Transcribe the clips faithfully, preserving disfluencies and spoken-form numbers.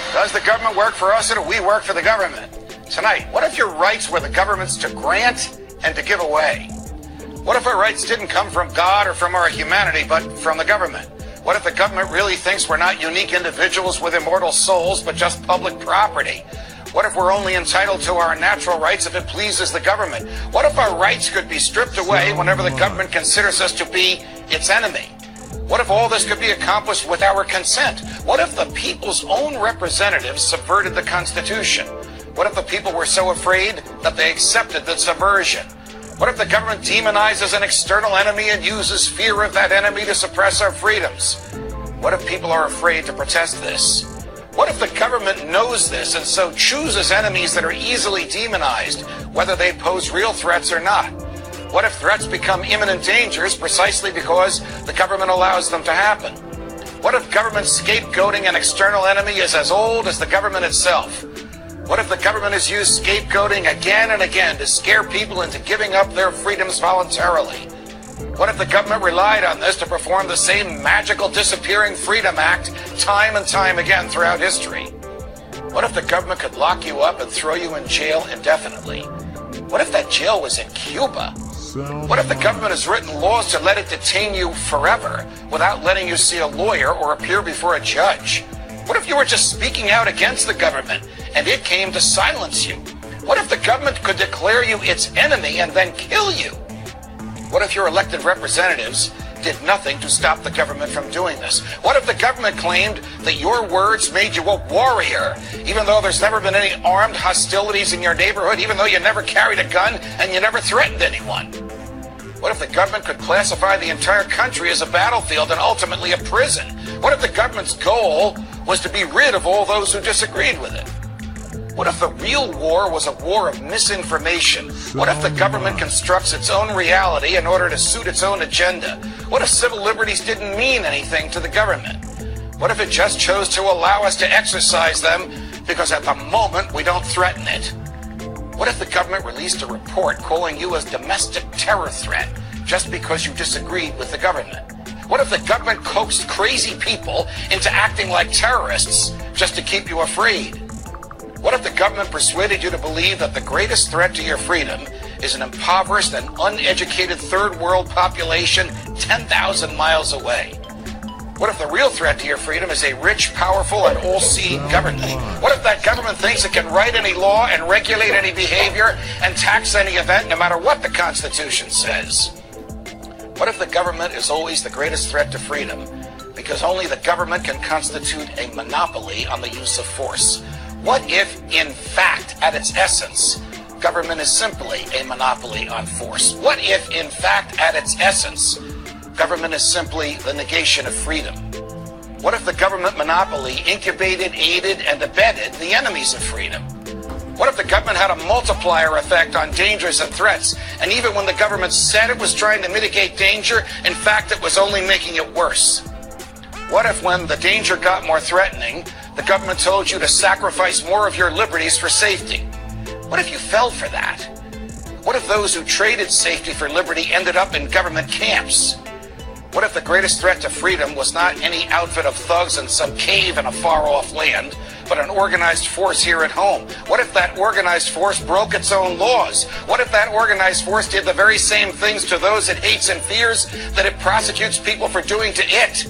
Does the government work for us or do we work for the government? Tonight, what if your rights were the government's to grant and to give away? What if our rights didn't come from God or from our humanity, but from the government? What if the government really thinks we're not unique individuals with immortal souls, but just public property? What if we're only entitled to our natural rights if it pleases the government? What if our rights could be stripped away whenever the government considers us to be its enemy? What if all this could be accomplished with our consent? What if the people's own representatives subverted the Constitution? What if the people were so afraid that they accepted the subversion? What if the government demonizes an external enemy and uses fear of that enemy to suppress our freedoms? What if people are afraid to protest this? What if the government knows this and so chooses enemies that are easily demonized, whether they pose real threats or not? What if threats become imminent dangers precisely because the government allows them to happen? What if government scapegoating an external enemy is as old as the government itself? What if the government has used scapegoating again and again to scare people into giving up their freedoms voluntarily? What if the government relied on this to perform the same magical disappearing freedom act time and time again throughout history? What if the government could lock you up and throw you in jail indefinitely? What if that jail was in Cuba? What if the government has written laws to let it detain you forever without letting you see a lawyer or appear before a judge? What if you were just speaking out against the government and it came to silence you? What if the government could declare you its enemy and then kill you? What if your elected representatives did nothing to stop the government from doing this? What if the government claimed that your words made you a warrior, even though there's never been any armed hostilities in your neighborhood, even though you never carried a gun and you never threatened anyone? What if the government could classify the entire country as a battlefield and ultimately a prison? What if the government's goal was to be rid of all those who disagreed with it? What if the real war was a war of misinformation? What if the government constructs its own reality in order to suit its own agenda? What if civil liberties didn't mean anything to the government? What if it just chose to allow us to exercise them because at the moment we don't threaten it? What if the government released a report calling you a domestic terror threat just because you disagreed with the government? What if the government coaxed crazy people into acting like terrorists just to keep you afraid? What if the government persuaded you to believe that the greatest threat to your freedom is an impoverished and uneducated third world population ten thousand miles away? What if the real threat to your freedom is a rich, powerful, and all-seeing government? What if that government thinks it can write any law and regulate any behavior and tax any event no matter what the Constitution says? What if the government is always the greatest threat to freedom because only the government can constitute a monopoly on the use of force? What if, in fact, at its essence, government is simply a monopoly on force? What if, in fact, at its essence, government is simply the negation of freedom? What if the government monopoly incubated, aided, and abetted the enemies of freedom? What if the government had a multiplier effect on dangers and threats, and even when the government said it was trying to mitigate danger, in fact, it was only making it worse? What if when the danger got more threatening, the government told you to sacrifice more of your liberties for safety? What if you fell for that? What if those who traded safety for liberty ended up in government camps? What if the greatest threat to freedom was not any outfit of thugs in some cave in a far-off land, but an organized force here at home? What if that organized force broke its own laws? What if that organized force did the very same things to those it hates and fears that it prosecutes people for doing to it?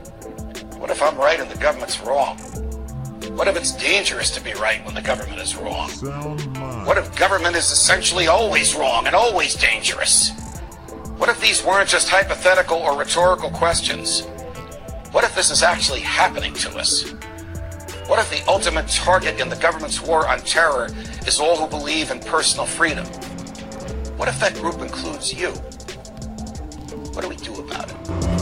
What if I'm right and the government's wrong? What if it's dangerous to be right when the government is wrong? What if government is essentially always wrong and always dangerous? What if these weren't just hypothetical or rhetorical questions? What if this is actually happening to us? What if the ultimate target in the government's war on terror is all who believe in personal freedom? What if that group includes you? What do we do about it?